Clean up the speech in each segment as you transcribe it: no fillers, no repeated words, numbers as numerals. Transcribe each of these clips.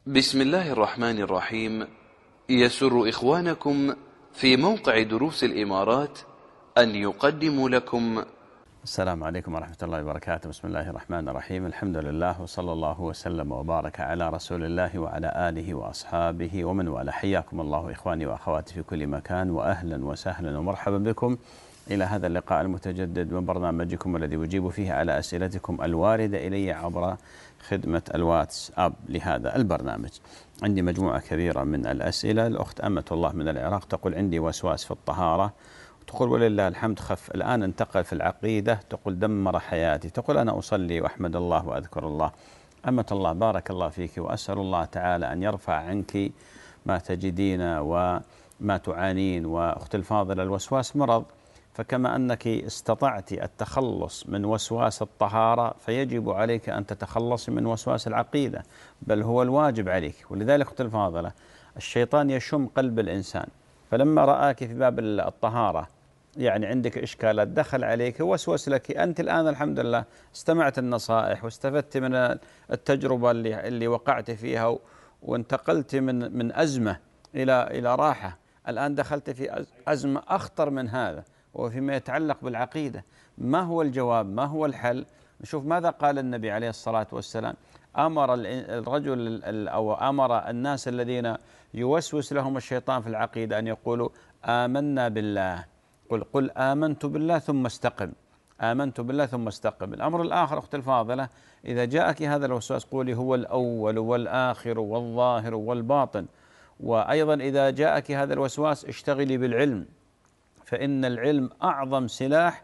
بسم الله الرحمن الرحيم. يسر إخوانكم في موقع دروس الإمارات أن يقدموا لكم. السلام عليكم ورحمة الله وبركاته. بسم الله الرحمن الرحيم. الحمد لله وصلى الله وسلم وبارك على رسول الله وعلى آله وأصحابه ومن والاه. حياكم الله إخواني وأخواتي في كل مكان، وأهلا وسهلا ومرحبا بكم إلى هذا اللقاء المتجدد من برنامجكم الذي أجيب فيه على أسئلتكم الواردة إلي عبر خدمة الواتساب لهذا البرنامج. عندي مجموعة كبيرة من الأسئلة. الأخت أمة الله من العراق تقول: عندي وسواس في الطهارة، تقول ولله الحمد خف، الآن انتقل في العقيدة، تقول دمر حياتي، تقول أنا أصلي وأحمد الله وأذكر الله. أمة الله بارك الله فيك، وأسأل الله تعالى أن يرفع عنك ما تجدين وما تعانين. وأخت الفاضلة، الوسواس مرض، فكما أنك استطعت التخلص من وسواس الطهارة فيجب عليك أن تتخلص من وسواس العقيدة، بل هو الواجب عليك. ولذلك أخت الفاضلة، الشيطان يشم قلب الإنسان، فلما رآك في باب الطهارة يعني عندك إشكالات دخل عليك ووسوس لك. أنت الآن الحمد لله استمعت النصائح واستفدت من التجربة اللي وقعت فيها، وانتقلت من أزمة إلى راحة. الآن دخلت في أزمة أخطر من هذا، وفيما يتعلق بالعقيدة. ما هو الجواب؟ ما هو الحل؟ نشوف ماذا قال النبي عليه الصلاة والسلام. أمر الرجل أو أمر الناس الذين يوسوس لهم الشيطان في العقيدة أن يقولوا آمنا بالله. قل آمنت بالله ثم استقم، آمنت بالله ثم استقم. الأمر الآخر أخت الفاضلة، إذا جاءك هذا الوسواس قولي هو الأول والآخر والظاهر والباطن. وأيضا إذا جاءك هذا الوسواس اشتغلي بالعلم، فإن العلم أعظم سلاح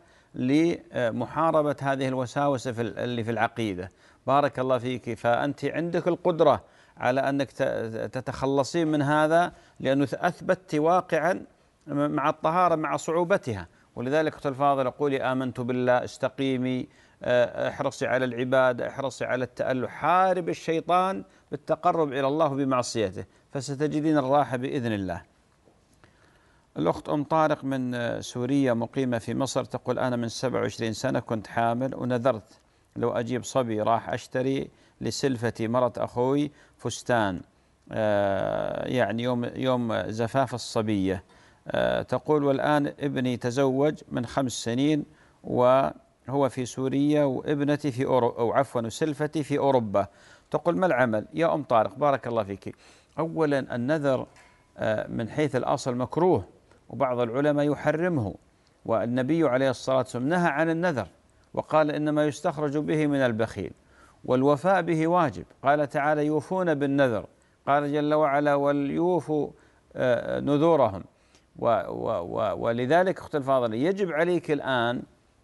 لمحاربة هذه الوساوس اللي في العقيدة. بارك الله فيك، فأنت عندك القدرة على أنك تتخلصين من هذا، لأنه أثبتت واقعا مع الطهارة مع صعوبتها. ولذلك أخت الفاضلة قولي آمنت بالله، استقيمي، احرصي على العبادة، احرصي على التألح، حارب الشيطان بالتقرب إلى الله بمعصيته، فستجدين الراحة بإذن الله. الأخت أم طارق من سوريا مقيمة في مصر تقول: أنا من 27 سنة كنت حامل، ونذرت لو أجيب صبي راح أشتري لسلفتي مرة أخوي فستان يعني يوم زفاف الصبية. تقول: والآن ابني تزوج من 5 سنين وهو في سوريا، وابنتي في أو عفوا سلفتي في أوروبا. تقول: ما العمل؟ يا أم طارق بارك الله فيك، أولا النذر من حيث الأصل مكروه، وبعض العلماء يحرمه، والنبي عليه الصلاة والسلام نهى عن النذر وقال: إنما يستخرج به من البخيل، والوفاء به واجب. قال تعالى: يوفون بالنذر. قال جل وعلا: وليوفوا نذورهم. ولذلك أخت الفاضلة يجب عليك الآن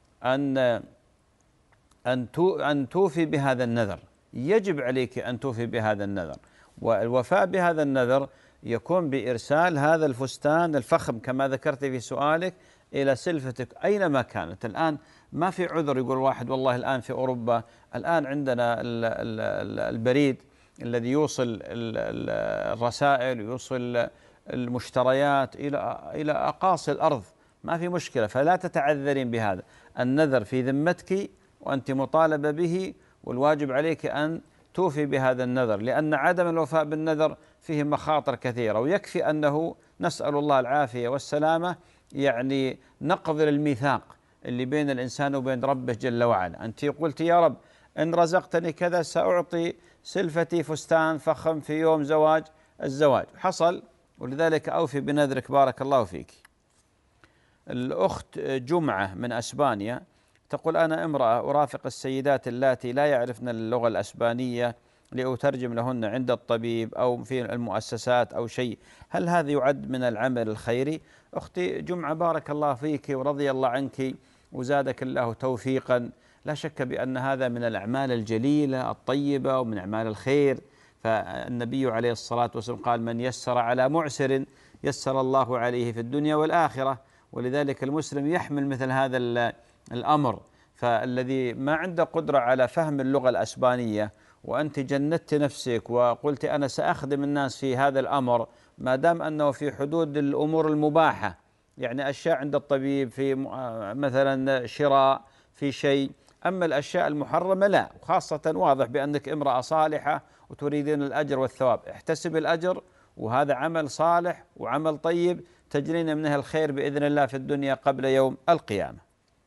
أن توفي بهذا النذر، يجب عليك أن توفي بهذا النذر. والوفاء بهذا النذر يكون بإرسال هذا الفستان الفخم كما ذكرت في سؤالك إلى سلفتك أينما كانت. الآن ما في عذر يقول واحد والله الآن في أوروبا. الآن عندنا البريد الذي يوصل الرسائل ويوصل المشتريات إلى أقاصي الأرض، ما في مشكلة. فلا تتعذرين بهذا. النذر في ذمتك وأنت مطالبة به، والواجب عليك أن توفي بهذا النذر، لأن عدم الوفاء بالنذر فيه مخاطر كثيرة. ويكفي أنه نسأل الله العافية والسلامة، يعني نقض الميثاق اللي بين الإنسان وبين ربه جل وعلا. أنت قلت يا رب إن رزقتني كذا سأعطي سلفتي فستان فخم في يوم الزواج حصل، ولذلك أوفي بنذرك بارك الله فيك. الأخت جمعة من أسبانيا تقول: أنا امرأة أرافق السيدات اللاتي لا يعرفن اللغة الأسبانية لأترجم لهن عند الطبيب أو في المؤسسات أو شيء، هل هذا يعد من العمل الخيري؟ أختي جمعة بارك الله فيك ورضي الله عنك وزادك الله توفيقا. لا شك بأن هذا من الأعمال الجليلة الطيبة ومن أعمال الخير. فالنبي عليه الصلاة والسلام قال: من يسر على معسر يسر الله عليه في الدنيا والآخرة. ولذلك المسلم يحمل مثل هذا الأمر. فالذي ما عنده قدرة على فهم اللغة الأسبانية وأنت جندت نفسك وقلت أنا سأخدم الناس في هذا الأمر، ما دام أنه في حدود الأمور المباحة، يعني أشياء عند الطبيب في مثلا شراء في شيء، أما الأشياء المحرمة لا. وخاصة واضح بأنك امرأة صالحة وتريدين الأجر والثواب. احتسب الأجر، وهذا عمل صالح وعمل طيب تجرين منه الخير بإذن الله في الدنيا قبل يوم القيامة.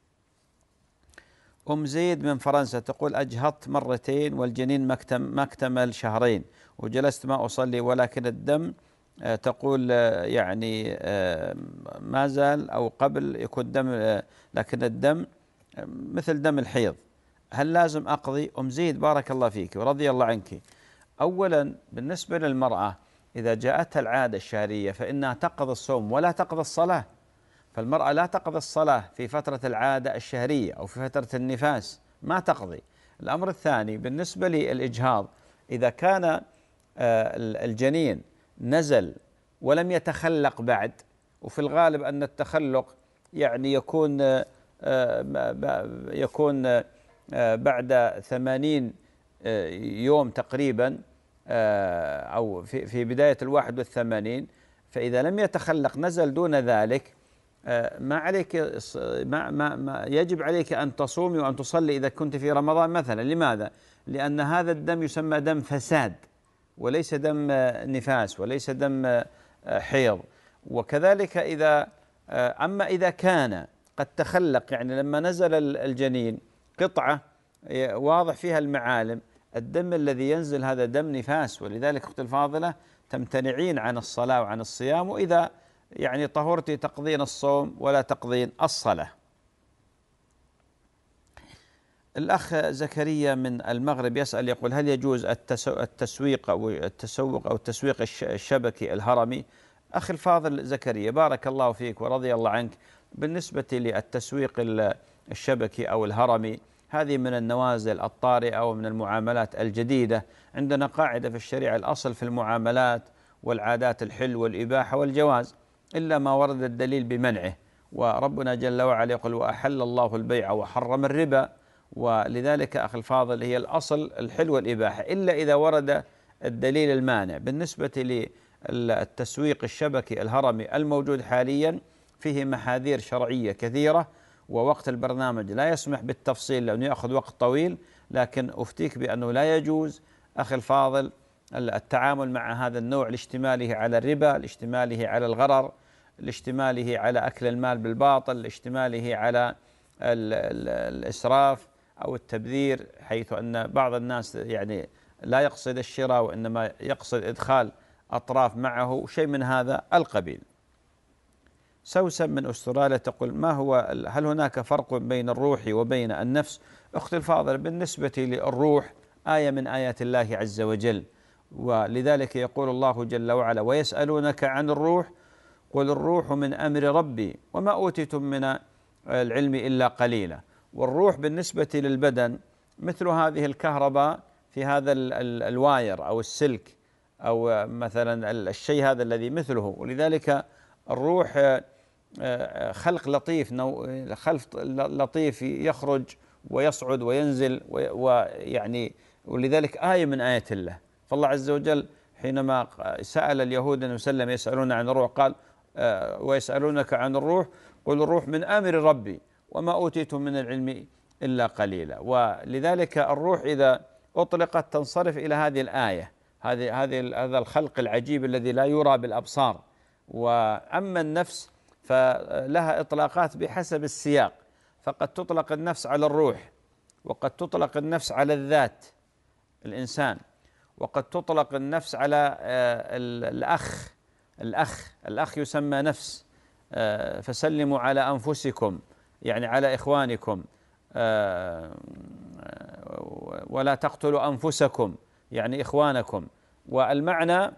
أم زيد من فرنسا تقول: أجهضت مرتين والجنين ما اكتمل شهرين، وجلست ما أصلي ولكن الدم تقول يعني ما زال أو قبل يكون دم، لكن الدم مثل دم الحيض، هل لازم أقضي؟ أم زيد بارك الله فيك ورضي الله عنك. أولا بالنسبة للمرأة إذا جاءتها العادة الشهرية فإنها تقضي الصوم ولا تقضي الصلاة، فالمرأة لا تقضي الصلاة في فترة العادة الشهرية أو في فترة النفاس، ما تقضي. الأمر الثاني بالنسبة للإجهاض، إذا كان الجنين نزل ولم يتخلق بعد، وفي الغالب أن التخلق يعني يكون بعد 80 يوم تقريبا أو في بداية 81، فإذا لم يتخلق نزل دون ذلك ما عليك، ما يجب عليك أن تصومي وأن تصلي إذا كنت في رمضان مثلا. لماذا؟ لأن هذا الدم يسمى دم فساد وليس دم نفاس وليس دم حيض. وكذلك أما إذا كان قد تخلق، يعني لما نزل الجنين قطعة واضح فيها المعالم، الدم الذي ينزل هذا دم نفاس، ولذلك أختي الفاضلة تمتنعين عن الصلاة وعن الصيام، وإذا يعني طهرتي تقضين الصوم ولا تقضين الصلاة. الأخ زكريا من المغرب يسأل يقول: هل يجوز التسويق أو التسويق الشبكي الهرمي؟ أخي الفاضل زكريا بارك الله فيك ورضي الله عنك، بالنسبة للتسويق الشبكي أو الهرمي هذه من النوازل الطارئة ومن المعاملات الجديدة. عندنا قاعدة في الشريعة: الأصل في المعاملات والعادات الحل والإباحة والجواز إلا ما ورد الدليل بمنعه، وربنا جل وعلا يقول: وأحل الله البيع وحرم الربا. ولذلك أخي الفاضل هي الأصل الحل والإباحة إلا إذا ورد الدليل المانع. بالنسبة للتسويق الشبكي الهرمي الموجود حاليا فيه محاذير شرعية كثيرة، ووقت البرنامج لا يسمح بالتفصيل لأنه يأخذ وقت طويل، لكن أفتيك بأنه لا يجوز أخي الفاضل التعامل مع هذا النوع لاشتماله على الربا، لاشتماله على الغرر، لاشتماله على أكل المال بالباطل، لاشتماله على الإسراف أو التبذير، حيث أن بعض الناس يعني لا يقصد الشراء وإنما يقصد إدخال أطراف معه، شيء من هذا القبيل. سوسن من أستراليا تقول: هل هناك فرق بين الروح وبين النفس؟ أختي الفاضلة بالنسبة للروح آية من آيات الله عز وجل، ولذلك يقول الله جل وعلا: ويسألونك عن الروح قل الروح من أمر ربي وما أوتيتم من العلم إلا قليلا. والروح بالنسبة للبدن مثل هذه الكهرباء في هذا الواير أو السلك أو مثلا الشيء هذا الذي مثله، ولذلك الروح خلق لطيف، خلق لطيف يخرج ويصعد وينزل ويعني ولذلك آية من آيات الله. فالله عز وجل حينما سأل اليهود أن وسلم يسألون عن الروح قال: ويسألونك عن الروح قل الروح من أمر ربي وما أوتيتم من العلم إلا قليلا. ولذلك الروح إذا أطلقت تنصرف إلى هذه الآية، هذا الخلق العجيب الذي لا يرى بالأبصار. وأما النفس فلها إطلاقات بحسب السياق، فقد تطلق النفس على الروح، وقد تطلق النفس على الذات الإنسان، وقد تطلق النفس على الأخ يسمى نفس. فسلموا على أنفسكم يعني على إخوانكم، ولا تقتلوا أنفسكم يعني إخوانكم. والمعنى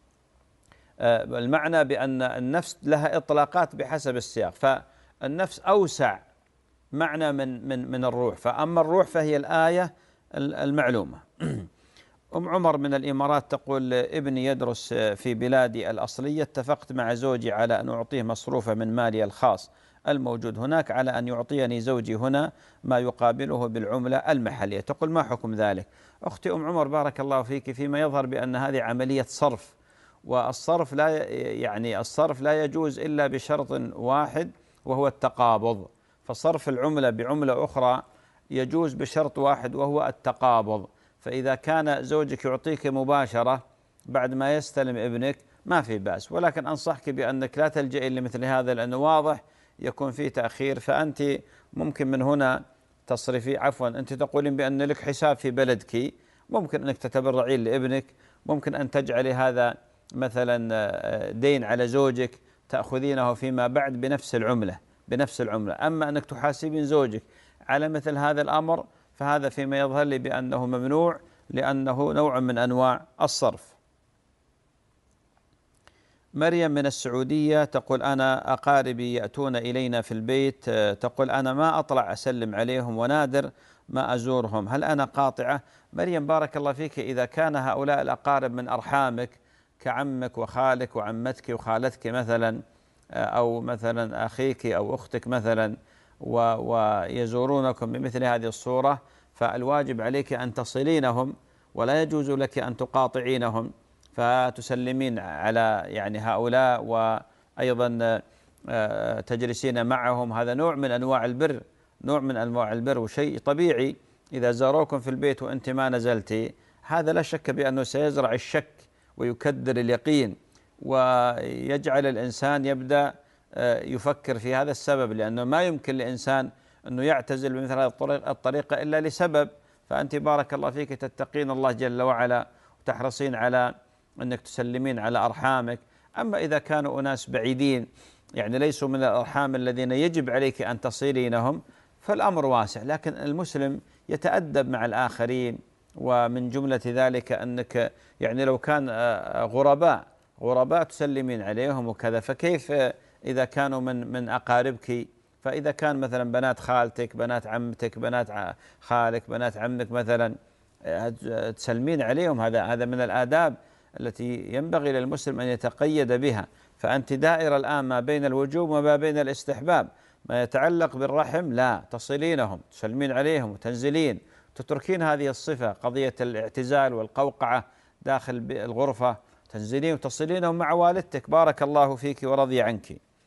بأن النفس لها إطلاقات بحسب السياق، فالنفس أوسع معنى من الروح. فأما الروح فهي الآية المعلومة. أم عمر من الإمارات تقول: ابني يدرس في بلادي الأصلية، اتفقت مع زوجي على أن أعطيه مصروفا من مالي الخاص الموجود هناك على أن يعطيني زوجي هنا ما يقابله بالعملة المحلية. تقول: ما حكم ذلك؟ أختي أم عمر بارك الله فيك، فيما يظهر بأن هذه عملية صرف، والصرف لا يجوز إلا بشرط واحد وهو التقابض. فصرف العملة بعملة أخرى يجوز بشرط واحد وهو التقابض. فإذا كان زوجك يعطيك مباشرة بعد ما يستلم ابنك ما في بأس، ولكن أنصحك بأنك لا تلجئي لمثل هذا، لأنه واضح يكون فيه تأخير. فأنت ممكن من هنا تصرفي، عفوا أنت تقولين بأن لك حساب في بلدك، ممكن أنك تتبرعين لابنك، ممكن أن تجعلي هذا مثلا دين على زوجك تأخذينه فيما بعد بنفس العملة. أما أنك تحاسبين زوجك على مثل هذا الأمر فهذا فيما يظهر لي بأنه ممنوع، لأنه نوع من أنواع الصرف. مريم من السعودية تقول أنا أقاربي يأتون إلينا في البيت، تقول أنا ما أطلع أسلم عليهم ونادر ما أزورهم، هل أنا قاطعة؟ مريم بارك الله فيك، إذا كان هؤلاء الأقارب من أرحامك كعمك وخالك وعمتك وخالتك مثلا، أو مثلا أخيك أو أختك مثلا، ويزورونكم بمثل هذه الصورة، فالواجب عليك أن تصلينهم، ولا يجوز لك أن تقاطعينهم، فتسلمين على يعني هؤلاء، وأيضا تجلسين معهم. هذا نوع من أنواع البر، وشيء طبيعي. إذا زاروكم في البيت وأنت ما نزلتي، هذا لا شك بأنه سيزرع الشك ويكدر اليقين، ويجعل الإنسان يبدأ يفكر في هذا السبب، لأنه ما يمكن لإنسان أنه يعتزل بمثل هذه الطريقة إلا لسبب. فأنت بارك الله فيك تتقين الله جل وعلا، وتحرصين على أنك تسلمين على أرحامك. أما إذا كانوا أناس بعيدين يعني ليسوا من الأرحام الذين يجب عليك أن تصيرينهم، فالأمر واسع، لكن المسلم يتأدب مع الآخرين. ومن جملة ذلك أنك يعني لو كان غرباء تسلمين عليهم وكذا، فكيف إذا كانوا من أقاربك؟ فإذا كان مثلا بنات خالتك، بنات عمتك، بنات خالك، بنات عمك مثلا، تسلمين عليهم، هذا من الآداب التي ينبغي للمسلم أن يتقيد بها. فأنت دائرة الآن ما بين الوجوب وما بين الاستحباب. ما يتعلق بالرحم لا، تصلينهم، تسلمين عليهم وتنزلين، تتركين هذه الصفة، قضية الاعتزال والقوقعة داخل الغرفة، تنزلين وتصلينهم مع والدتك بارك الله فيك ورضي عنك.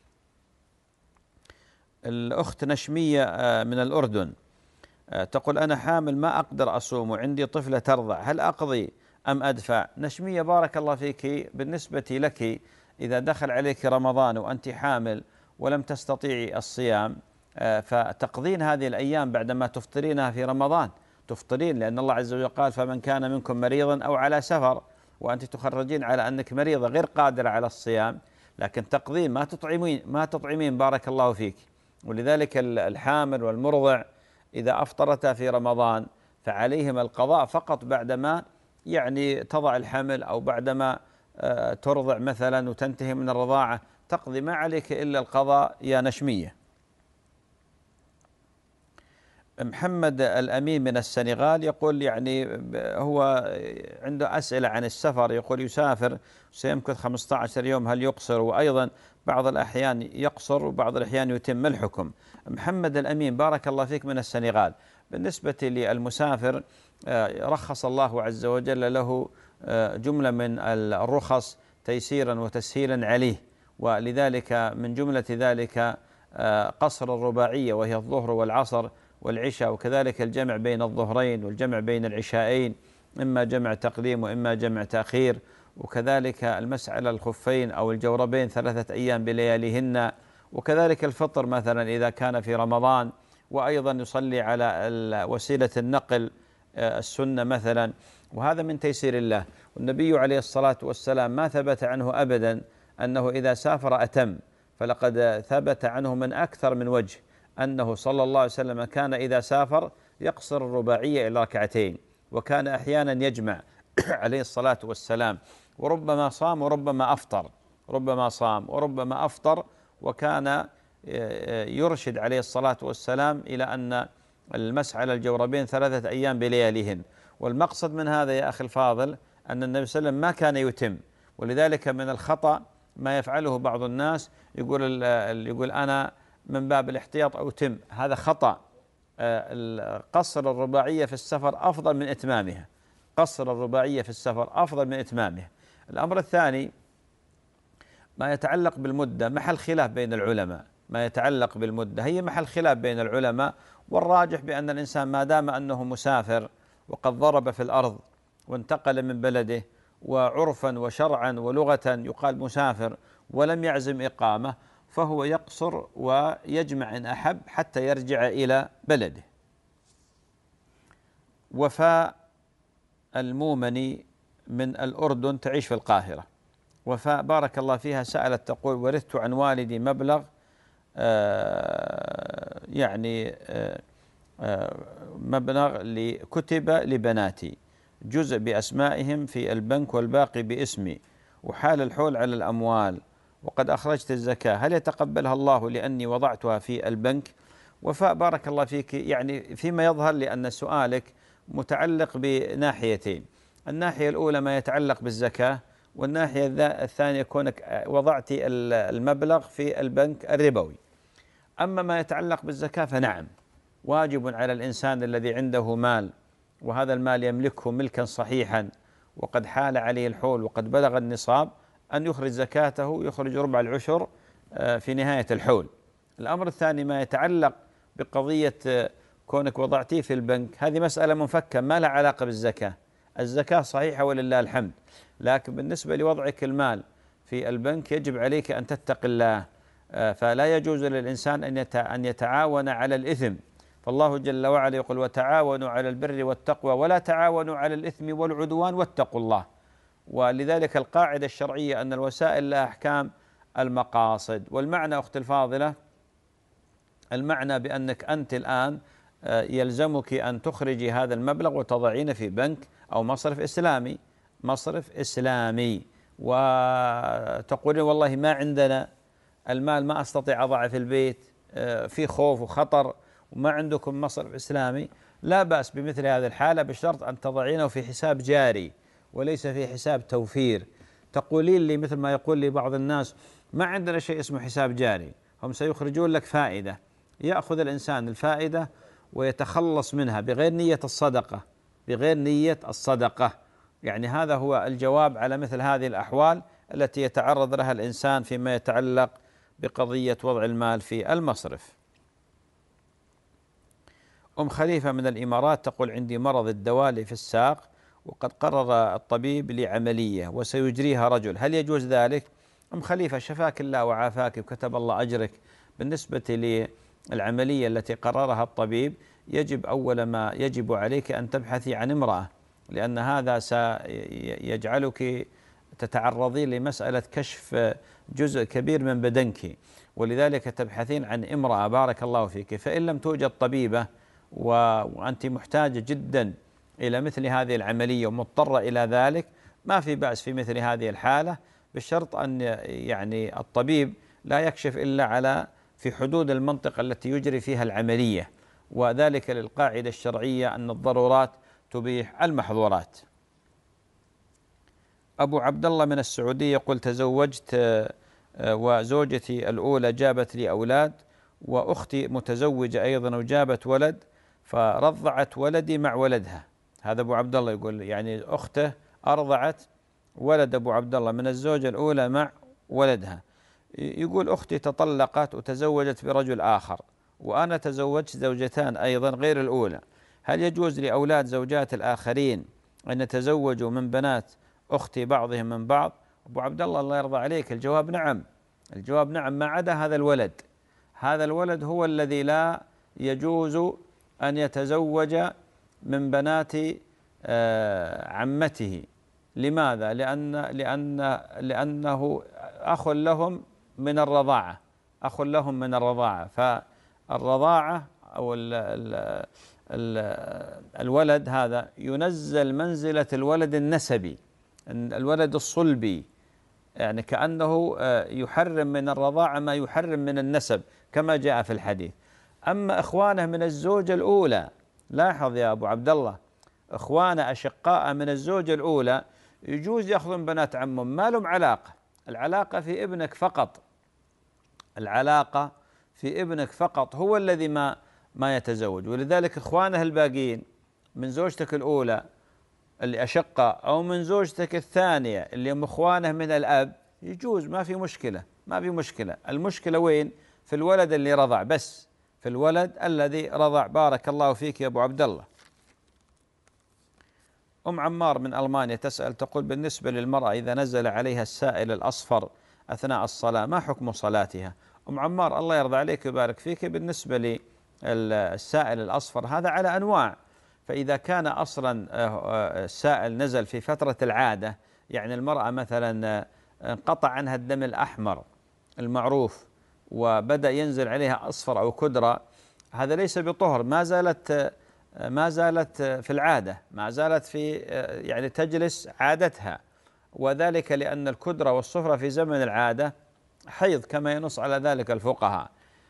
الأخت نشمية من الأردن تقول أنا حامل ما أقدر أصوم وعندي طفلة ترضع، هل أقضي أم أدفع؟ نشمية بارك الله فيك، بالنسبة لك إذا دخل عليك رمضان وأنت حامل ولم تستطيعي الصيام، فتقضين هذه الأيام بعدما تفطرينها في رمضان، تفطرين، لأن الله عز وجل قال فمن كان منكم مريضا أو على سفر، وأنت تخرجين على أنك مريضة غير قادرة على الصيام، لكن تقضين ما تطعمين بارك الله فيك. ولذلك الحامل والمرضع إذا أفطرتا في رمضان فعليهم القضاء فقط بعدما يعني تضع الحمل، أو بعدما ترضع مثلا وتنتهي من الرضاعة، تقضي ما عليك إلا القضاء يا نشمية. محمد الأمين من السنغال يقول يعني هو عنده أسئلة عن السفر، يقول يسافر سيمكث 15 يوم، هل يقصر؟ وأيضا بعض الأحيان يقصر وبعض الأحيان يتم الحكم. محمد الأمين بارك الله فيك من السنغال، بالنسبة للمسافر رخص الله عز وجل له جملة من الرخص تيسيرا وتسهيلا عليه، ولذلك من جملة ذلك قصر الرباعية وهي الظهر والعصر والعشاء، وكذلك الجمع بين الظهرين والجمع بين العشاءين، إما جمع تقديم وإما جمع تأخير، وكذلك المسح على الخفين أو الجوربين 3 أيام بلياليهن، وكذلك الفطر مثلا إذا كان في رمضان، وأيضا يصلي على وسيلة النقل السنة مثلا، وهذا من تيسير الله. والنبي عليه الصلاة والسلام ما ثبت عنه أبدا أنه إذا سافر أتم، فلقد ثبت عنه من أكثر من وجه أنه صلى الله عليه وسلم كان إذا سافر يقصر الرباعية إلى 2 ركعتين، وكان أحيانا يجمع عليه الصلاة والسلام، وربما صام وربما أفطر، وكان يرشد عليه الصلاة والسلام إلى أن المسح على الجوربين 3 أيام بلياليهن. والمقصد من هذا يا أخي الفاضل أن النبي صلى الله عليه وسلم ما كان يتم، ولذلك من الخطأ ما يفعله بعض الناس، يقول أنا من باب الاحتياط أو تم، هذا خطأ. قصر الرباعية في السفر أفضل من إتمامها. الأمر الثاني ما يتعلق بالمدة، محل خلاف بين العلماء، هي محل خلاف بين العلماء، والراجح بأن الإنسان ما دام أنه مسافر وقد ضرب في الأرض وانتقل من بلده، وعرفا وشرعا ولغة يقال مسافر ولم يعزم إقامة، فهو يقصر ويجمع إن أحب حتى يرجع إلى بلده. وفاء المومني من الأردن تعيش في القاهرة. وفاء بارك الله فيها سألت تقول: ورثت عن والدي مبلغ مبلغ كتب لبناتي، جزء بأسمائهم في البنك والباقي باسمي، وحال الحول على الأموال، وقد أخرجت الزكاة، هل يتقبلها الله لأني وضعتها في البنك؟ وفاء بارك الله فيك، يعني فيما يظهر لأن سؤالك متعلق بناحيتين: الناحية الأولى ما يتعلق بالزكاة، والناحية الثانية كونك وضعت المبلغ في البنك الربوي. أما ما يتعلق بالزكاة فنعم، واجب على الإنسان الذي عنده مال وهذا المال يملكه ملكا صحيحا وقد حال عليه الحول وقد بلغ النصاب أن يخرج زكاته، يخرج ربع العشر في نهاية الحول. الأمر الثاني ما يتعلق بقضية كونك وضعتيه في البنك، هذه مسألة منفكة ما لها علاقة بالزكاة. الزكاة صحيحة ولله الحمد، لكن بالنسبة لوضعك المال في البنك يجب عليك أن تتقي الله، فلا يجوز للإنسان أن يتعاون على الإثم. فالله جل وعلا يقول: وتعاونوا على البر والتقوى ولا تعاونوا على الإثم والعدوان واتقوا الله. ولذلك القاعدة الشرعية أن الوسائل لها أحكام المقاصد. والمعنى أختي الفاضلة، المعنى بأنك أنت الآن يلزمك أن تخرجي هذا المبلغ وتضعين في بنك أو مصرف إسلامي وتقولين: والله ما عندنا المال، ما أستطيع أضعه في البيت، في خوف وخطر وما عندكم مصرف إسلامي، لا بأس بمثل هذه الحالة، بشرط أن تضعينه في حساب جاري وليس في حساب توفير. تقولين لي مثل ما يقول لي بعض الناس: ما عندنا شيء اسمه حساب جاري، هم سيخرجون لك فائدة. يأخذ الإنسان الفائدة ويتخلص منها بغير نية الصدقة. يعني هذا هو الجواب على مثل هذه الأحوال التي يتعرض لها الإنسان فيما يتعلق بقضية وضع المال في المصرف. أم خليفة من الإمارات تقول: عندي مرض الدوالي في الساق وقد قرر الطبيب لي عملية وسيجريها رجل، هل يجوز ذلك؟ أم خليفة شفاك الله وعافاك وكتب الله أجرك. بالنسبة للعملية التي قررها الطبيب، يجب أول ما يجب عليك أن تبحثي عن امرأة، لأن هذا سيجعلك تتعرضين لمسألة كشف جزء كبير من بدنك، ولذلك تبحثين عن امرأة بارك الله فيك. فإن لم توجد طبيبة وأنت محتاجة جدا إلى مثل هذه العملية ومضطرة إلى ذلك، ما في بأس في مثل هذه الحالة، بالشرط أن يعني الطبيب لا يكشف إلا في حدود المنطقة التي يجري فيها العملية، وذلك للقاعدة الشرعية أن الضرورات تبيح المحظورات. أبو عبد الله من السعودية يقول: تزوجت وزوجتي الأولى جابت لي أولاد، وأختي متزوجة أيضا وجابت ولد، فرضعت ولدي مع ولدها. هذا أبو عبد الله يقول يعني أخته أرضعت ولد أبو عبد الله من الزوجة الأولى مع ولدها. يقول: أختي تطلقت وتزوجت برجل آخر، وأنا تزوجت زوجتان أيضا غير الأولى، هل يجوز لأولاد زوجات الآخرين أن يتزوجوا من بنات أختي بعضهم من بعض؟ أبو عبد الله الله يرضى عليك، الجواب نعم. ما عدا هذا الولد هو الذي لا يجوز أن يتزوج من بنات عمته. لماذا؟ لأنه أخ لهم من الرضاعة، فالرضاعة أو الولد هذا ينزل منزلة الولد النسبي، الولد الصلبي، يعني كأنه يحرم من الرضاعة ما يحرم من النسب كما جاء في الحديث. أما إخوانه من الزوجة الأولى، لاحظ يا أبو عبد الله، إخوانه أشقاء من الزوجة الأولى يجوز يأخذون بنات عمهم، ما لهم علاقة، العلاقة في ابنك فقط، هو الذي ما يتزوج. ولذلك إخوانه الباقين من زوجتك الأولى اللي أشقاء أو من زوجتك الثانية اللي هم إخوانه من الأب يجوز، ما في مشكلة. المشكلة وين؟ في الولد اللي رضع، بس في الولد الذي رضع. بارك الله فيك يا أبو عبد الله. أم عمار من ألمانيا تسأل تقول: بالنسبة للمرأة إذا نزل عليها السائل الأصفر أثناء الصلاة ما حكم صلاتها؟ أم عمار الله يرضى عليك ويبارك فيك، بالنسبة للسائل الأصفر هذا على أنواع. فإذا كان أصلا السائل نزل في فترة العادة، يعني المرأة مثلا انقطع عنها الدم الأحمر المعروف وبدأ ينزل عليها أصفر أو كدرة، هذا ليس بطهر، ما زالت في العادة، ما زالت في يعني تجلس عادتها، وذلك لأن الكدرة والصفرة في زمن العادة حيض كما ينص على ذلك الفقهاء.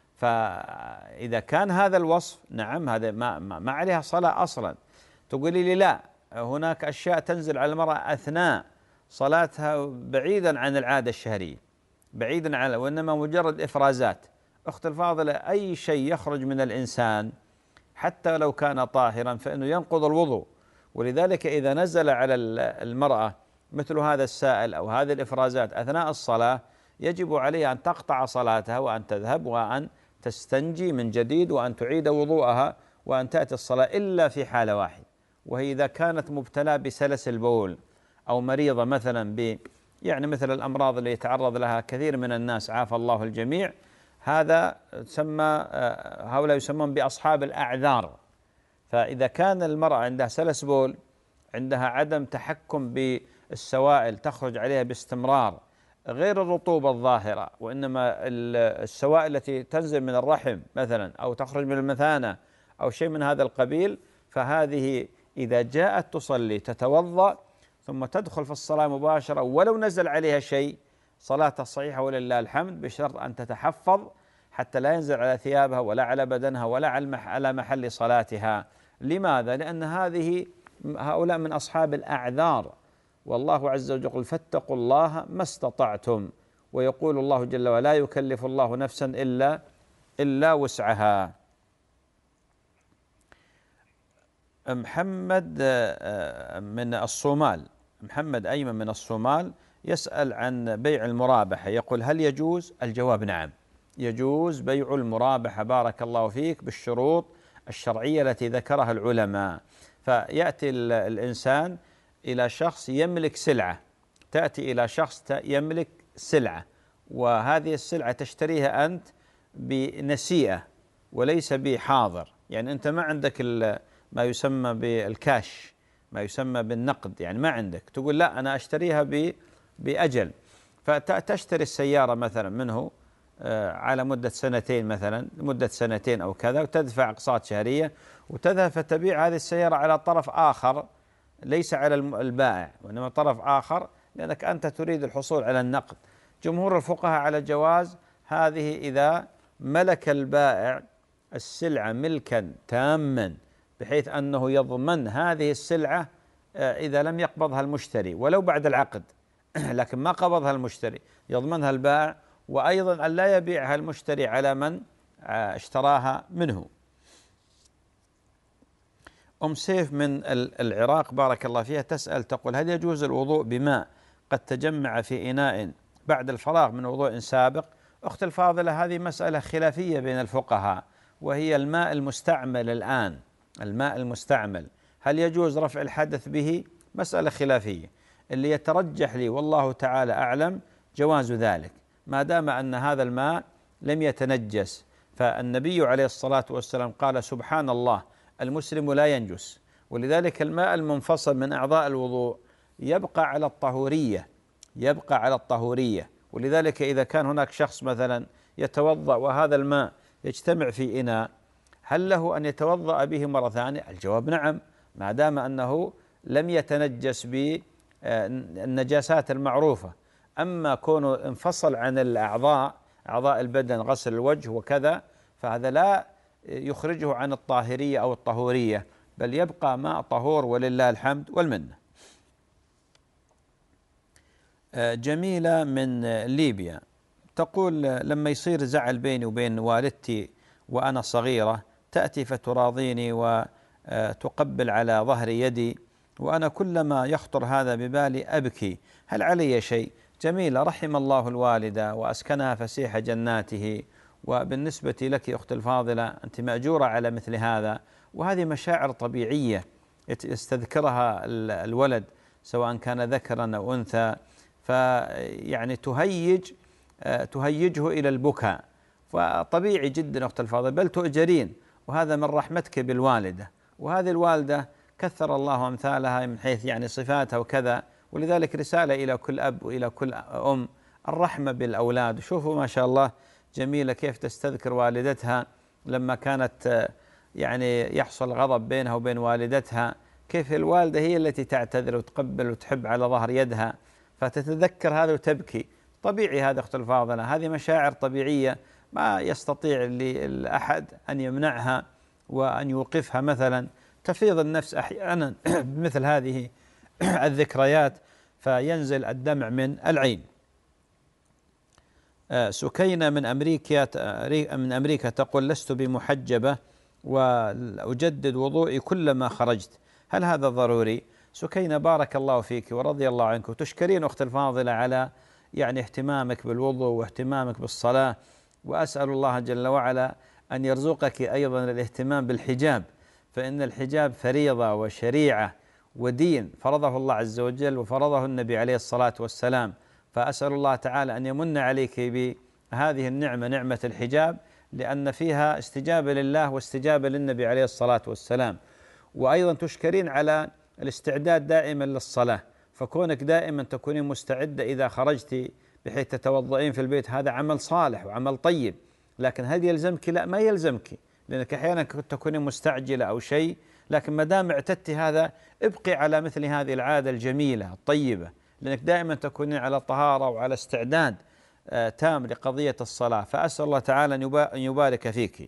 فإذا كان هذا الوصف نعم هذا ما عليها صلاة أصلا. تقولي لي لا، هناك أشياء تنزل على المرأة أثناء صلاتها بعيدا عن العادة الشهرية، بعيدا عن، وإنما مجرد إفرازات. أخت الفاضلة، أي شيء يخرج من الإنسان حتى لو كان طاهرا فإنه ينقض الوضوء، ولذلك إذا نزل على المرأة مثل هذا السائل أو هذه الإفرازات أثناء الصلاة يجب عليها أن تقطع صلاتها وأن تذهب وأن تستنجي من جديد وأن تعيد وضوءها وأن تأتي الصلاة، إلا في حالة واحدة، وهي إذا كانت مبتلى بسلس البول أو مريضة مثلا يعني مثل الأمراض اللي يتعرض لها كثير من الناس عافى الله الجميع، هذا تسمى هؤلاء يسمون بأصحاب الأعذار. فإذا كان المرأة عندها سلس بول، عندها عدم تحكم بالسوائل تخرج عليها باستمرار غير الرطوبة الظاهرة، وإنما السوائل التي تنزل من الرحم مثلا أو تخرج من المثانة أو شيء من هذا القبيل، فهذه إذا جاءت تصلي تتوضأ ثم تدخل في الصلاة مباشرة، ولو نزل عليها شيء صلاتها صحيحة ولله الحمد، بشرط أن تتحفظ حتى لا ينزل على ثيابها ولا على بدنها ولا على محل صلاتها. لماذا؟ لأن هؤلاء من أصحاب الأعذار، والله عز وجل يقول: فاتقوا الله ما استطعتم، ويقول الله جل وعلا: لا يكلف الله نفسا إلا وسعها. محمد من الصومال، محمد أيمن من الصومال يسأل عن بيع المرابحة، يقول: هل يجوز؟ الجواب نعم، يجوز بيع المرابحة بارك الله فيك بالشروط الشرعية التي ذكرها العلماء. فيأتي الإنسان إلى شخص يملك سلعة، تأتي إلى شخص يملك سلعة، وهذه السلعة تشتريها أنت بنسيئة وليس بحاضر، يعني أنت ما عندك ما يسمى بالكاش، ما يسمى بالنقد، يعني ما عندك، تقول لا أنا أشتريها بأجل، فتشتري السيارة مثلا منه على مدة سنتين مثلا، مدة سنتين أو كذا، وتدفع أقساط شهرية وتذهب فتبيع هذه السيارة على طرف آخر ليس على البائع وإنما طرف آخر، لأنك أنت تريد الحصول على النقد. جمهور الفقهاء على جواز هذه إذا ملك البائع السلعة ملكا تاما بحيث أنه يضمن هذه السلعة إذا لم يقبضها المشتري ولو بعد العقد، لكن ما قبضها المشتري يضمنها البائع، وأيضا أن لا يبيعها المشتري على من اشتراها منه. أم سيف من العراق بارك الله فيها تسأل تقول: هل يجوز الوضوء بماء قد تجمع في إناء بعد الفراغ من وضوء سابق؟ أخت الفاضلة، هذه مسألة خلافية بين الفقهاء، وهي الماء المستعمل الآن، الماء المستعمل هل يجوز رفع الحدث به؟ مسألة خلافية. اللي يترجح لي والله تعالى أعلم جواز ذلك ما دام أن هذا الماء لم يتنجس، فالنبي عليه الصلاة والسلام قال: سبحان الله المسلم لا ينجس، ولذلك الماء المنفصل من أعضاء الوضوء يبقى على الطهورية، يبقى على الطهورية. ولذلك إذا كان هناك شخص مثلا يتوضأ وهذا الماء يجتمع في إناء، هل له أن يتوضأ به مرة ثانية؟ الجواب نعم، ما دام أنه لم يتنجس بالنجاسات المعروفة. أما كونه انفصل عن الأعضاء، أعضاء البدن، غسل الوجه وكذا، فهذا لا يخرجه عن الطاهرية أو الطهورية، بل يبقى ماء طهور ولله الحمد والمنة. جميلة من ليبيا تقول: لما يصير زعل بيني وبين والدتي وأنا صغيرة تأتي فتراضيني وتقبل على ظهر يدي، وأنا كلما يخطر هذا ببالي أبكي، هل علي شيء؟ جميلة، رحم الله الوالدة وأسكنها فسيح جناته، وبالنسبة لك أخت الفاضلة أنت مأجورة على مثل هذا، وهذه مشاعر طبيعية يستذكرها الولد سواء كان ذكرا أو أنثى، فيعني تهيجه إلى البكاء، فطبيعي جدا أخت الفاضل، بل تؤجرين، وهذا من رحمتك بالوالدة. وهذه الوالدة كثر الله أمثالها من حيث يعني صفاتها وكذا، ولذلك رسالة إلى كل أب وإلى كل أم الرحمة بالأولاد. شوفوا ما شاء الله جميلة كيف تستذكر والدتها لما كانت يعني يحصل غضب بينها وبين والدتها، كيف الوالدة هي التي تعتذر وتقبل وتحب على ظهر يدها، فتتذكر هذا وتبكي. طبيعي هذا أخت الفاضلة، هذه مشاعر طبيعية ما يستطيع الأحد أن يمنعها وأن يوقفها. مثلا تفيض النفس أحيانا بمثل هذه الذكريات فينزل الدمع من العين. سكينة من أمريكا تقول: لست بمحجبة وأجدد وضوئي كلما خرجت، هل هذا ضروري؟ سكينة بارك الله فيك ورضي الله عنك، وتشكرين أخت الفاضلة على يعني اهتمامك بالوضوء واهتمامك بالصلاة، وأسأل الله جل وعلا أن يرزقك أيضا الاهتمام بالحجاب، فإن الحجاب فريضة وشريعة ودين فرضه الله عز وجل وفرضه النبي عليه الصلاة والسلام، فأسأل الله تعالى أن يمن عليك بهذه النعمة، نعمة الحجاب، لأن فيها استجابة لله واستجابة للنبي عليه الصلاة والسلام. وأيضا تشكرين على الاستعداد دائما للصلاة، فكونك دائما تكونين مستعدة إذا خرجت بحيث تتوضئين في البيت، هذا عمل صالح وعمل طيب. لكن هل يلزمك؟ لا، ما يلزمك، لأنك أحيانا تكونين مستعجلة أو شيء، لكن ما دام اعتدت هذا ابقي على مثل هذه العادة الجميلة الطيبة، لأنك دائما تكونين على طهارة وعلى استعداد تام لقضية الصلاة. فأسأل الله تعالى أن يبارك فيك.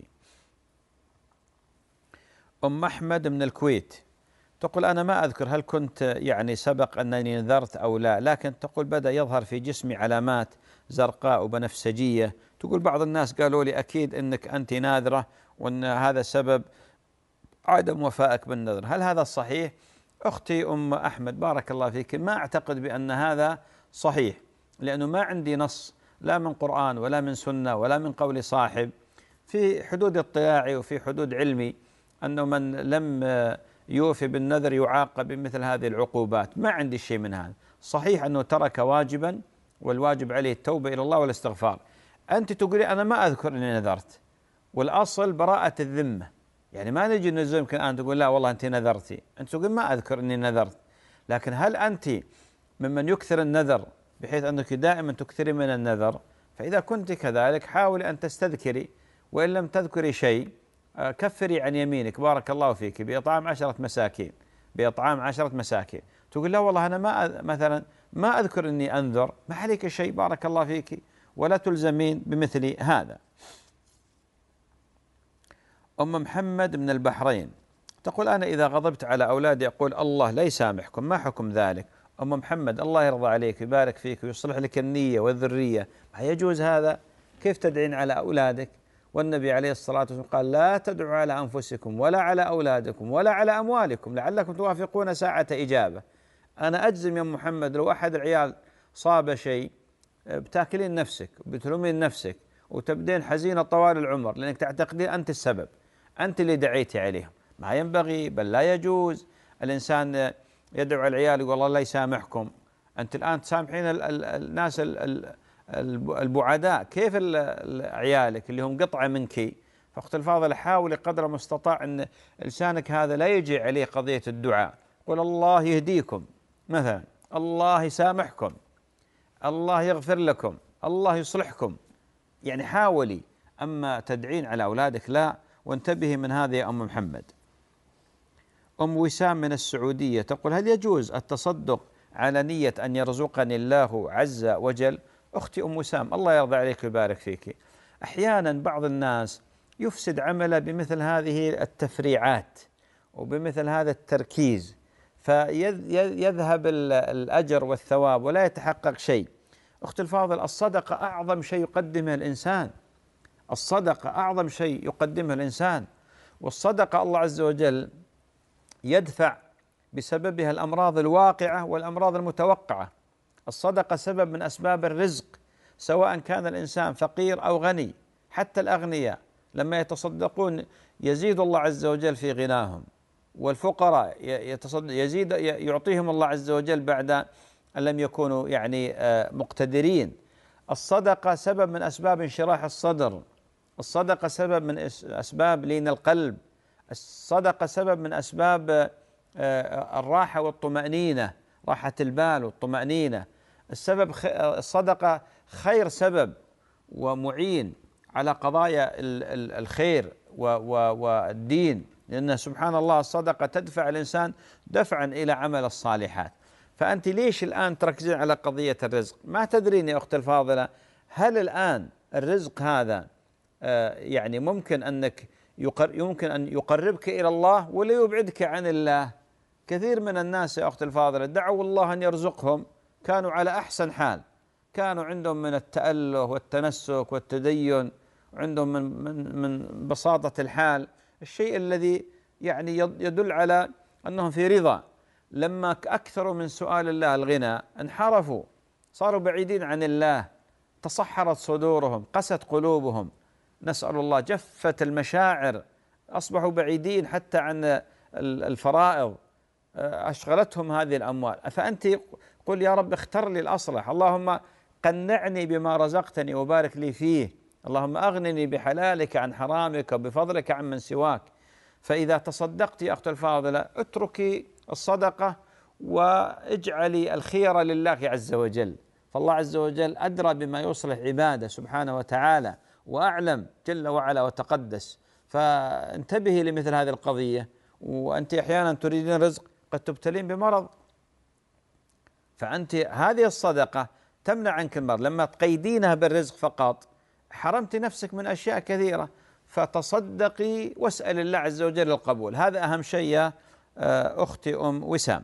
أم أحمد من الكويت تقول: أنا ما أذكر هل كنت يعني سبق أنني نذرت أو لا، لكن تقول بدأ يظهر في جسمي علامات زرقاء وبنفسجية. تقول بعض الناس قالوا لي أكيد أنك أنت ناذرة وأن هذا سبب عدم وفائك بالنذر، هل هذا صحيح؟ أختي أم أحمد بارك الله فيك، ما أعتقد بأن هذا صحيح، لأنه ما عندي نص لا من قرآن ولا من سنة ولا من قول صاحب في حدود اطلاعي وفي حدود علمي أنه من لم يوفي بالنذر يعاقب بمثل هذه العقوبات. ما عندي شيء من هذا. صحيح أنه ترك واجبا والواجب عليه التوبة إلى الله والاستغفار. أنت تقولي أنا ما أذكر أني نذرت، والأصل براءة الذمة، يعني ما نجي نلزمك الآن تقول لا والله أنت نذرتي، أنت تقول ما أذكر أني نذرت. لكن هل أنت ممن يكثر النذر بحيث أنك دائما تكثري من النذر؟ فإذا كنت كذلك حاولي أن تستذكري، وإن لم تذكري شيء كفري عن يمينك بارك الله فيك بإطعام 10 مساكين، بإطعام 10 مساكين. تقول لا والله أنا مثلا ما أذكر أني أنذر، ما عليك شيء بارك الله فيك، ولا تلزمين بمثل هذا. أم محمد من البحرين تقول: أنا إذا غضبت على أولادي أقول الله لا يسامحكم، ما حكم ذلك؟ أم محمد الله يرضى عليك ويبارك فيك ويصلح لك النية والذرية، ما يجوز هذا؟ كيف تدعين على أولادك؟ والنبي عليه الصلاة والسلام قال: لا تدعوا على أنفسكم ولا على أولادكم ولا على أموالكم لعلكم توافقون ساعة إجابة. أنا أجزم يا محمد لو أحد العيال صاب شيء بتاكلين نفسك وبتلومين نفسك وتبدين حزينة طوال العمر، لأنك تعتقدين أنت السبب، أنت اللي دعيتي عليهم. ما ينبغي بل لا يجوز الإنسان يدعو على العيال يقول الله لا يسامحكم. أنت الآن تسامحين الناس البعداء، كيف عيالك اللي هم قطعة منك؟ فأخت الفاضلة حاولي قدر المستطاع أن لسانك هذا لا يجي عليه قضية الدعاء. قل الله يهديكم مثلا، الله يسامحكم، الله يغفر لكم، الله يصلحكم، يعني حاولي. أما تدعين على أولادك لا. وانتبهي من هذا يا أم محمد. أم وسام من السعودية تقول: هل يجوز التصدق على نية أن يرزقني الله عز وجل؟ أختي أم وسام الله يرضى عليك ويبارك فيك، أحيانا بعض الناس يفسد عمله بمثل هذه التفريعات وبمثل هذا التركيز، فيذهب الأجر والثواب ولا يتحقق شيء. أختي الفاضل، الصدقة أعظم شيء يقدمه الإنسان، الصدقة أعظم شيء يقدمه الإنسان. والصدقة الله عز وجل يدفع بسببها الأمراض الواقعة والأمراض المتوقعة. الصدقة سبب من أسباب الرزق، سواء كان الإنسان فقير أو غني. حتى الأغنياء لما يتصدقون يزيد الله عز وجل في غناهم، والفقراء يزيد يعطيهم الله عز وجل بعد أن لم يكونوا يعني مقتدرين. الصدقة سبب من أسباب انشراح الصدر، الصدقة سبب من أسباب لين القلب، الصدقة سبب من أسباب الراحة والطمأنينة، راحة البال والطمأنينة. الصدقة خير سبب ومعين على قضايا الخير والدين، لأن سبحان الله الصدقة تدفع الإنسان دفعا إلى عمل الصالحات. فأنت ليش الآن تركزين على قضية الرزق؟ ما تدرين يا أخت الفاضلة هل الآن الرزق هذا يعني ممكن أن يقربك إلى الله ولا يبعدك عن الله؟ كثير من الناس يا أخت الفاضلة دعوا الله أن يرزقهم، كانوا على أحسن حال، كانوا عندهم من التأله والتنسك والتدين، عندهم من بساطة الحال، الشيء الذي يعني يدل على أنهم في رضا. لما أكثروا من سؤال الله الغنى انحرفوا، صاروا بعيدين عن الله، تصحرت صدورهم، قست قلوبهم، نسأل الله، جفت المشاعر، أصبحوا بعيدين حتى عن الفرائض، أشغلتهم هذه الأموال. فأنت قل يا رب اختر لي الأصلح، اللهم قنعني بما رزقتني وبارك لي فيه، اللهم أغنني بحلالك عن حرامك وبفضلك عن من سواك. فإذا تصدقت يا أخت الفاضلة اتركي الصدقة واجعلي الخير لله عز وجل، فالله عز وجل أدرى بما يصلح عباده سبحانه وتعالى وأعلم جل وعلا وتقدس. فانتبهي لمثل هذه القضية. وأنت أحيانا تريدين رزق قد تبتلين بمرض، فأنت هذه الصدقة تمنع عنك المرض. لما تقيدينها بالرزق فقط حرمت نفسك من أشياء كثيرة. فتصدقي واسأل الله عز وجل القبول، هذا أهم شيء يا أختي أم وسام.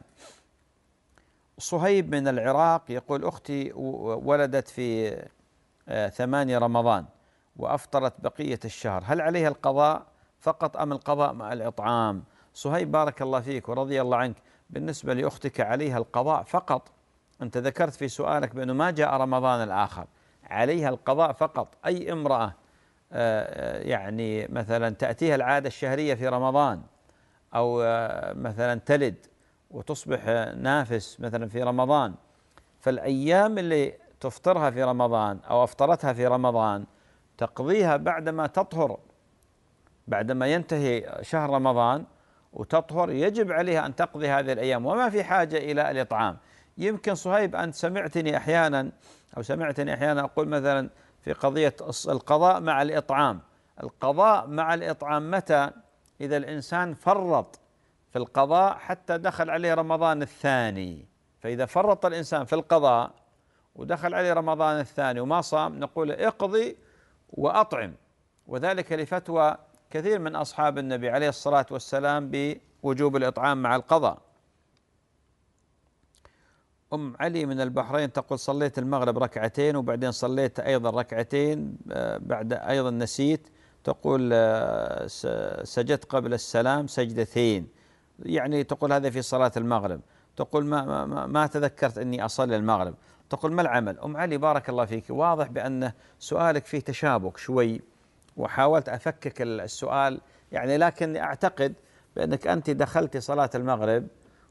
صهيب من العراق يقول أختي ولدت في 8 رمضان وأفطرت بقية الشهر، هل عليها القضاء فقط أم القضاء مع الإطعام؟ صهيب بارك الله فيك ورضي الله عنك، بالنسبة لأختك عليها القضاء فقط. أنت ذكرت في سؤالك بأنه ما جاء رمضان الآخر، عليها القضاء فقط. أي امرأة يعني مثلا تأتيها العادة الشهرية في رمضان، أو مثلا تلد وتصبح نافس مثلا في رمضان، فالأيام اللي تفطرها في رمضان أو أفطرتها في رمضان تقضيها بعدما تطهر، بعدما ينتهي شهر رمضان وتطهر، يجب عليها أن تقضي هذه الأيام وما في حاجة إلى الإطعام. يمكن صهيب أنت سمعتني أحيانا أقول مثلا في قضية القضاء مع الإطعام. القضاء مع الإطعام متى؟ إذا الإنسان فرط في القضاء حتى دخل عليه رمضان الثاني. فإذا فرط الإنسان في القضاء ودخل عليه رمضان الثاني وما صام، نقول اقضي وأطعم، وذلك لفتوى كثير من أصحاب النبي عليه الصلاة والسلام بوجوب الإطعام مع القضاء. أم علي من البحرين تقول صليت المغرب ركعتين وبعدين صليت أيضا ركعتين، بعد أيضا نسيت، تقول سجدت قبل السلام سجدتين، يعني تقول هذا في صلاة المغرب، تقول ما تذكرت أني أصلي المغرب. تقول ما العمل؟ أم علي بارك الله فيك، واضح بأن سؤالك فيه تشابك شوي، وحاولت أفكك السؤال يعني، لكن أعتقد بأنك أنت دخلت صلاة المغرب،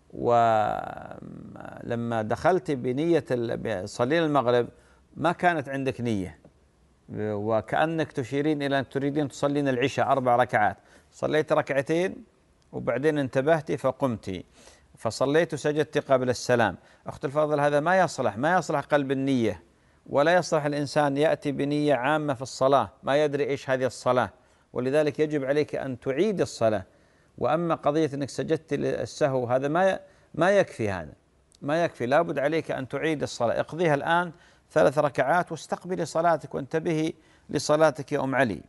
ولما دخلت بنية صلي المغرب ما كانت عندك نية، وكأنك تشيرين إلى أنك تريدين تصلين العشاء 4 ركعات، صليت ركعتين وبعدين انتبهتي فقمتي فصليت وسجدت قبل السلام. أخت الفاضل هذا ما يصلح قلب النية، ولا يصلح الإنسان يأتي بنية عامة في الصلاة ما يدري إيش هذه الصلاة، ولذلك يجب عليك أن تعيد الصلاة. وأما قضية أنك سجدت للسهو هذا ما يكفي، هذا ما يكفي، لابد عليك أن تعيد الصلاة. اقضيها الآن 3 ركعات واستقبلي صلاتك وانتبهي لصلاتك يا أم علي.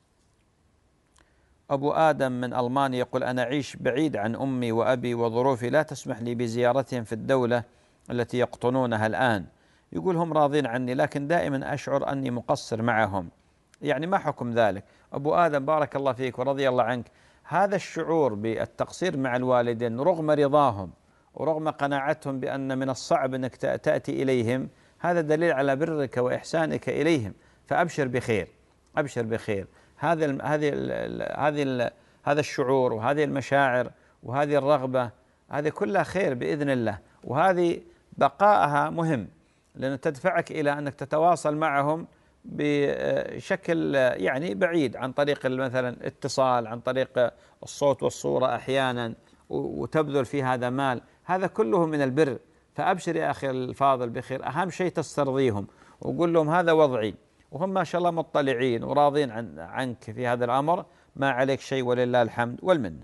أبو آدم من ألمانيا يقول أنا أعيش بعيد عن أمي وأبي وظروفي لا تسمح لي بزيارتهم في الدولة التي يقطنونها الآن، يقول هم راضين عني لكن دائما أشعر أني مقصر معهم، يعني ما حكم ذلك؟ أبو آدم بارك الله فيك ورضي الله عنك، هذا الشعور بالتقصير مع الوالدين رغم رضاهم ورغم قناعتهم بأن من الصعب أنك تأتي إليهم، هذا دليل على برك وإحسانك إليهم، فأبشر بخير، أبشر بخير. هذا الشعور وهذه المشاعر وهذه الرغبة، هذه كلها خير بإذن الله. وهذه بقائها مهم، لأنه تدفعك إلى أنك تتواصل معهم بشكل يعني بعيد، عن طريق مثلا اتصال، عن طريق الصوت والصورة أحيانا، وتبذل في هذا مال، هذا كله من البر. فأبشر يا أخي الفاضل بخير، أهم شيء تسترضيهم وقول لهم هذا وضعي، وهم ما شاء الله مطلعين وراضين عنك في هذا الأمر، ما عليك شيء ولله الحمد والمنة.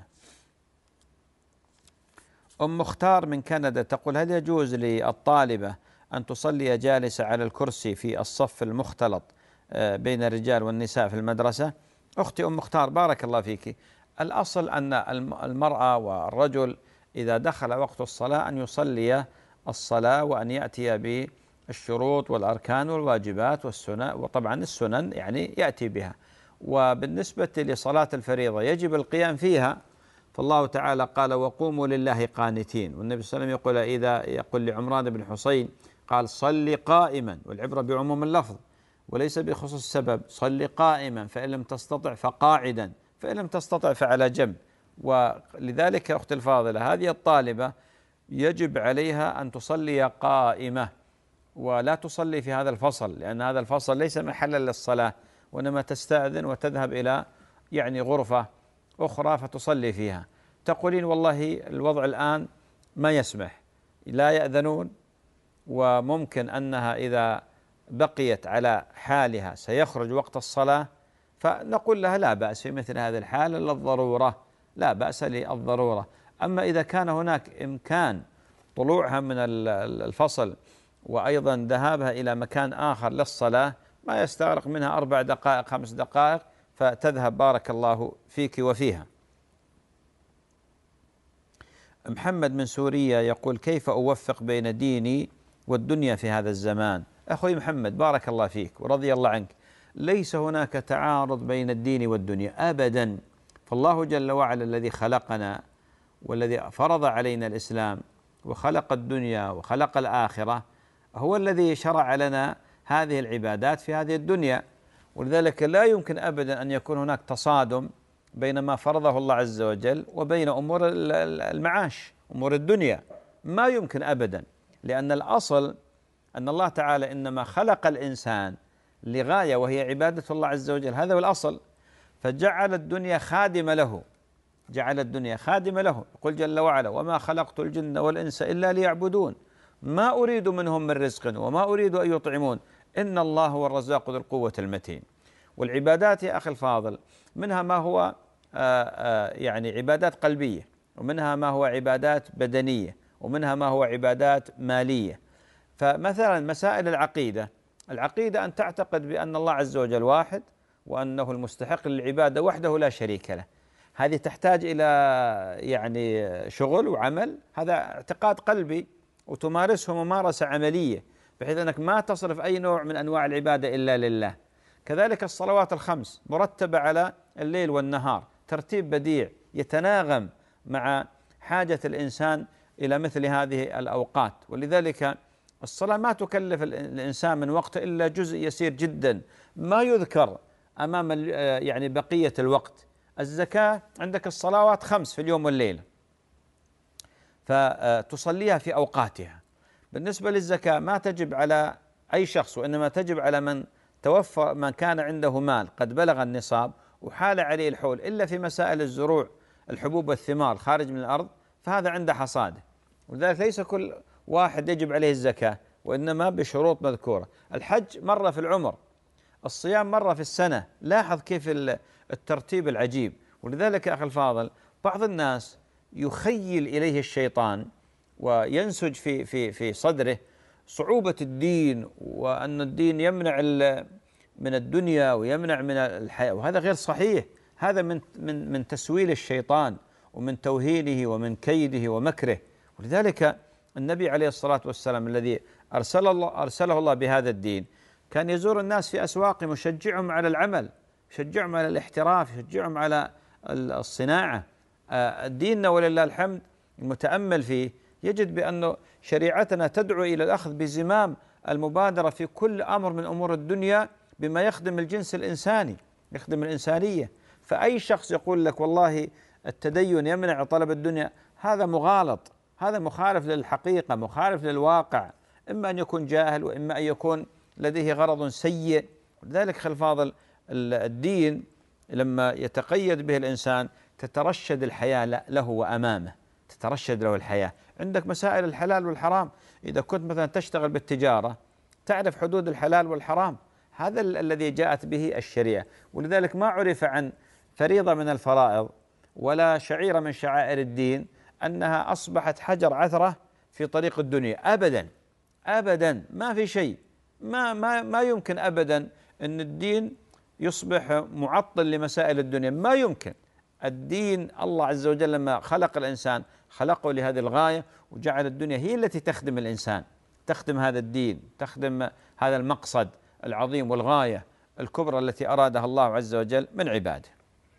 أم مختار من كندا تقول: هل يجوز للطالبة أن تصلي جالسة على الكرسي في الصف المختلط بين الرجال والنساء في المدرسة؟ أختي أم مختار بارك الله فيك، الأصل أن المرأة والرجل إذا دخل وقت الصلاة أن يصلي الصلاة، وأن يأتي بالشروط والأركان والواجبات والسنن، وطبعا السنن يعني يأتي بها. وبالنسبة لصلاة الفريضة يجب القيام فيها، فالله تعالى قال: وقوموا لله قانتين. والنبي صلى الله عليه وسلم يقول لعمران بن حصين قال: صل قائما، والعبرة بعموم اللفظ وليس بخصوص السبب، صل قائما، فإن لم تستطع فقاعدا، فإن لم تستطع فعلى جنب. ولذلك أختي الفاضلة، هذه الطالبة يجب عليها أن تصلي قائمة، ولا تصلي في هذا الفصل، لأن هذا الفصل ليس محلا للصلاة، وإنما تستأذن وتذهب إلى يعني غرفة أخرى فتصلي فيها. تقولين: والله الوضع الآن ما يسمح، لا يأذنون، وممكن أنها إذا بقيت على حالها سيخرج وقت الصلاة، فنقول لها لا بأس في مثل هذه الحال إلا الضرورة، لا بأس للضرورة. أما إذا كان هناك إمكان طلوعها من الفصل وأيضا ذهابها إلى مكان آخر للصلاة، ما يستغرق منها 4 دقائق 5 دقائق فتذهب، بارك الله فيك وفيها. محمد من سوريا يقول: كيف أوفق بين ديني والدنيا في هذا الزمان؟ أخوي محمد بارك الله فيك ورضي الله عنك، ليس هناك تعارض بين الدين والدنيا أبدا. فالله جل وعلا الذي خلقنا والذي فرض علينا الإسلام وخلق الدنيا وخلق الآخرة هو الذي شرع لنا هذه العبادات في هذه الدنيا، ولذلك لا يمكن أبدا أن يكون هناك تصادم بين ما فرضه الله عز وجل وبين أمور المعاش، أمور الدنيا، ما يمكن أبدا. لأن الأصل أن الله تعالى إنما خلق الإنسان لغاية وهي عبادة الله عز وجل، هذا هو الأصل. فجعل الدنيا خادمة له، جعل الدنيا خادمة له. يقول جل وعلا: وما خلقت الجن والإنس إلا ليعبدون ما أريد منهم من رزق وما أريد أن يطعمون إن الله هو الرزاق ذو القوة المتين. والعبادات يا أخي الفاضل منها ما هو يعني عبادات قلبية، ومنها ما هو عبادات بدنية، ومنها ما هو عبادات مالية. فمثلا مسائل العقيدة أن تعتقد بأن الله عز وجل واحد، وأنه المستحق للعبادة وحده لا شريك له. هذه تحتاج إلى يعني شغل وعمل، هذا اعتقاد قلبي وتمارسه ممارسة عملية، بحيث أنك ما تصرف أي نوع من أنواع العبادة إلا لله. كذلك الصلوات الخمس مرتبة على الليل والنهار، ترتيب بديع يتناغم مع حاجة الإنسان إلى مثل هذه الأوقات. ولذلك الصلاة ما تكلف الإنسان من وقت إلا جزء يسير جدا ما يذكر أمام يعني بقية الوقت. الزكاة عندك الصلوات 5 في اليوم والليلة، فتصليها في أوقاتها. بالنسبة للزكاة ما تجب على أي شخص، وإنما تجب على من توفر، من كان عنده مال قد بلغ النصاب وحال عليه الحول، إلا في مسائل الزروع، الحبوب والثمار خارج من الأرض، فهذا عنده حصاده. ولذلك ليس كل واحد يجب عليه الزكاة، وإنما بشروط مذكورة. الحج مرة في العمر، الصيام مرة في السنة. لاحظ كيف الترتيب العجيب. ولذلك يا أخي الفاضل بعض الناس يخيل إليه الشيطان وينسج في صدره صعوبة الدين، وأن الدين يمنع من الدنيا ويمنع من الحياة، وهذا غير صحيح. هذا من تسويل الشيطان ومن توهينه ومن كيده ومكره. ولذلك النبي عليه الصلاة والسلام الذي أرسله الله بهذا الدين كان يزور الناس في أسواقهم ويشجعهم على العمل، يشجعهم على الاحتراف، يشجعهم على الصناعة. ديننا ولله الحمد المتأمل فيه يجد بأن شريعتنا تدعو إلى الأخذ بزمام المبادرة في كل أمر من أمور الدنيا بما يخدم الجنس الإنساني، يخدم الإنسانية. فأي شخص يقول لك والله التدين يمنع طلب الدنيا، هذا مغالط، هذا مخالف للحقيقة، مخالف للواقع، إما أن يكون جاهل وإما أن يكون لديه غرض سيء. لذلك أخي الفاضل، الدين لما يتقيد به الإنسان تترشد الحياة له وأمامه، تترشد له الحياة. عندك مسائل الحلال والحرام، إذا كنت مثلا تشتغل بالتجارة تعرف حدود الحلال والحرام، هذا الذي جاءت به الشريعة. ولذلك ما عرف عن فريضة من الفرائض ولا شعيرة من شعائر الدين أنها أصبحت حجر عثرة في طريق الدنيا أبدا أبدا. ما في شيء، ما يمكن أبدا أن الدين يصبح معطل لمسائل الدنيا، ما يمكن. الدين الله عز وجل لما خلق الإنسان خلقه لهذه الغاية، وجعل الدنيا هي التي تخدم الإنسان، تخدم هذا الدين، تخدم هذا المقصد العظيم والغاية الكبرى التي أرادها الله عز وجل من عباده.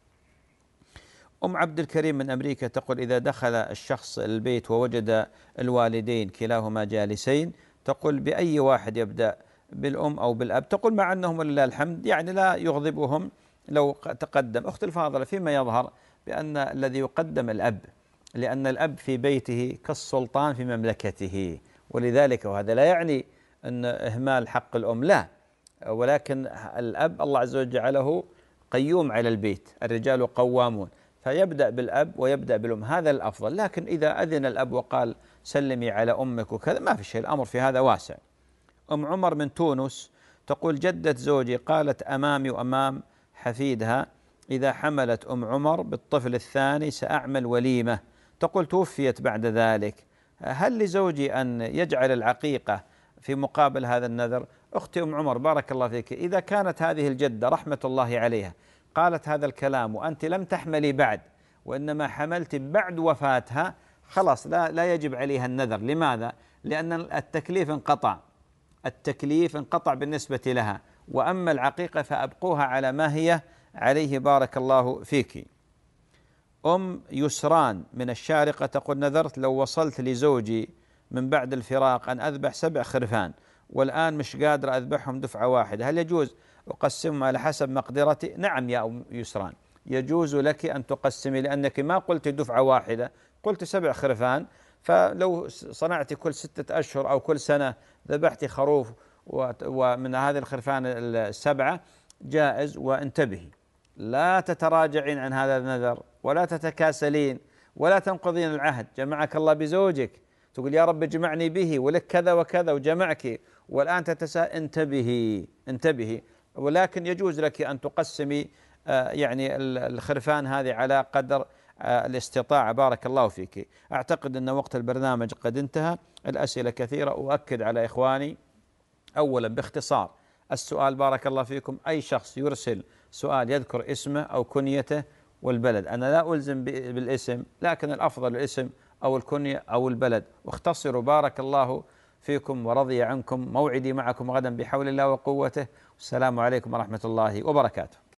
أم عبد الكريم من أمريكا تقول: إذا دخل الشخص البيت ووجد الوالدين كلاهما جالسين، تقول بأي واحد يبدأ، بالأم أو بالأب؟ تقول مع أنهم ولله الحمد يعني لا يغضبهم لو تقدم. أختي الفاضلة، فيما يظهر بأن الذي يقدم الأب، لأن الأب في بيته كالسلطان في مملكته، ولذلك وهذا لا يعني أن إهمال حق الأم، لا، ولكن الأب الله عز وجل جعله قيوم على البيت، الرجال قوامون، فيبدأ بالأب ويبدأ بالأم، هذا الأفضل. لكن إذا أذن الأب وقال سلمي على أمك وكذا ما في شيء، الأمر في هذا واسع. أم عمر من تونس تقول: جدة زوجي قالت أمامي وأمام حفيدها إذا حملت أم عمر بالطفل الثاني سأعمل وليمة. تقول توفيت بعد ذلك، هل لزوجي أن يجعل العقيقة في مقابل هذا النذر؟ أختي أم عمر بارك الله فيك، إذا كانت هذه الجدة رحمة الله عليها قالت هذا الكلام وأنت لم تحملي بعد وإنما حملت بعد وفاتها، خلاص لا يجب عليها النذر. لماذا؟ لأن التكليف انقطع، التكليف انقطع بالنسبة لها، وأما العقيقة فأبقوها على ما هي عليه بارك الله فيك. أم يسران من الشارقة تقول: نذرت لو وصلت لزوجي من بعد الفراق أن أذبح 7 خرفان والآن مش قادر أذبحهم دفعة واحدة، هل يجوز أقسمهم على حسب مقدرتي؟ نعم يا أم يسران، يجوز لك أن تقسمي، لأنك ما قلت دفعة واحدة، قلت 7 خرفان، فلو صنعت كل 6 أشهر أو كل سنة ذبحت خروف ومن هذه الخرفان ال7 جائز. وانتبهي، لا تتراجعين عن هذا النذر ولا تتكاسلين ولا تنقضين العهد. جمعك الله بزوجك، تقول يا رب اجمعني به ولك كذا وكذا وجمعك، والآن انتبهي. ولكن يجوز لك أن تقسمي يعني الخرفان هذه على قدر الاستطاعة بارك الله فيك. أعتقد أن وقت البرنامج قد انتهى، الأسئلة كثيرة، أؤكد على إخواني أولا باختصار السؤال بارك الله فيكم: أي شخص يرسل سؤال يذكر اسمه أو كنيته والبلد، أنا لا ألزم بالاسم، لكن الأفضل الاسم أو الكنية أو البلد، واختصروا بارك الله فيكم ورضي عنكم. موعدي معكم غدا بحول الله وقوته، والسلام عليكم ورحمة الله وبركاته.